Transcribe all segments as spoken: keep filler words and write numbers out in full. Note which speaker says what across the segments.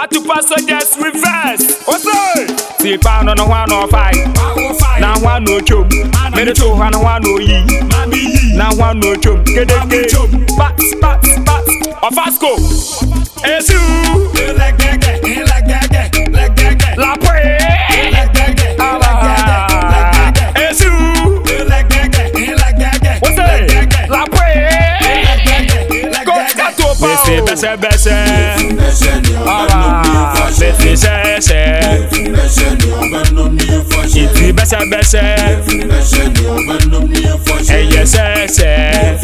Speaker 1: to pass on just reverse. What's up? See pound on the one or five. Now one no chum. Made two one one no ye. Now one no chum. Get it, chum. Bats, bats, bats. Of Asco. Esu. Like that, like that, like that. La Pre. Like that, like that. Esu. Like that, like that. What's that? La Pre. Go to Pao. Bese, bese. Ah, bese, bese. Iti bese, bese. Eye, se, se.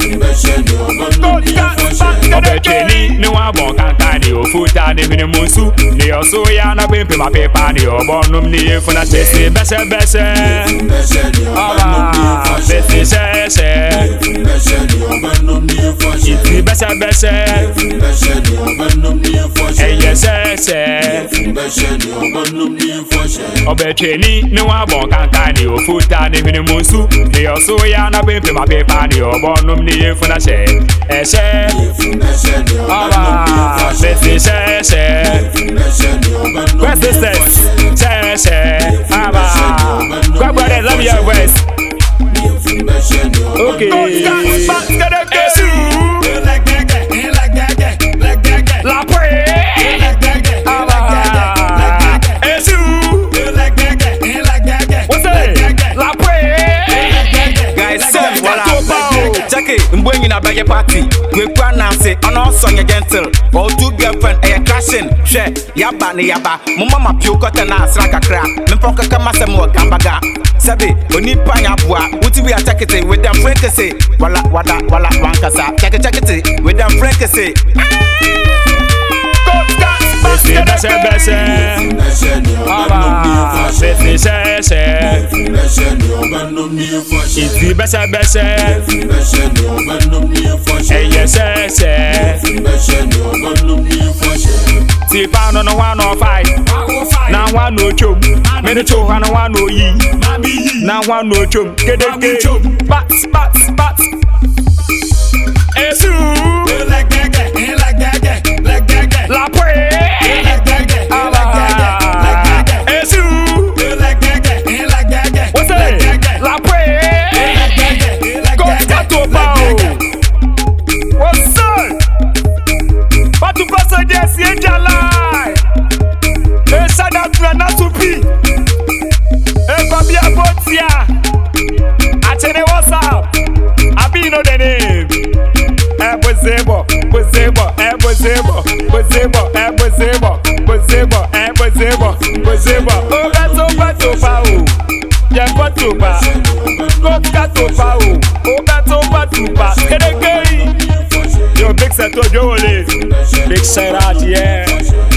Speaker 1: Obetweni ni wa bon kanta ni ofuta ni mini musu ni oso ya na pempe ma pepa ni obonum ni efuna tese bese bese ah bese se iti bese bese eye se se obetweni ni wa bon kanta ni ofuta ni mini musu ni oso ya na pempe ma pepa ni obonum ni efuna se ese ah, bese se se. Where's the sex? Se se. Ah, go brother, love your voice. Okay. La Pre. What's that? La Pre.
Speaker 2: Guys, say what up? Jackie, I'm going in a bag party. We plan Nancy on our song gentle. All two girlfriend a crashing. Share yaba ni yaba. Mama pio cotton ass like a crap. Mpoka kama semo gambaga. Sabi, oni panya bua. Uti we attack it with them fricassee. Wala wala wala wankasa. Check it check it with them fricassee.
Speaker 1: Bese bese bese. Ah, bese se se. Iti bese bese. Eye se se. See pound on the one or five. Now one no chum. Made two one one no ye. Now one no chum. Get it, get it. Bats, bats, bats. Esu. Like that, like that, like that. La Pre. Bozebo, bozebo, eh bozebo, bozebo, eh bozebo, bozebo, eh bozebo, bozebo. Oh gato gato pao, ya gato pa, go gato pao, oh gato gato pa. Kedekei, yo big set to Jolie, big set out yeah.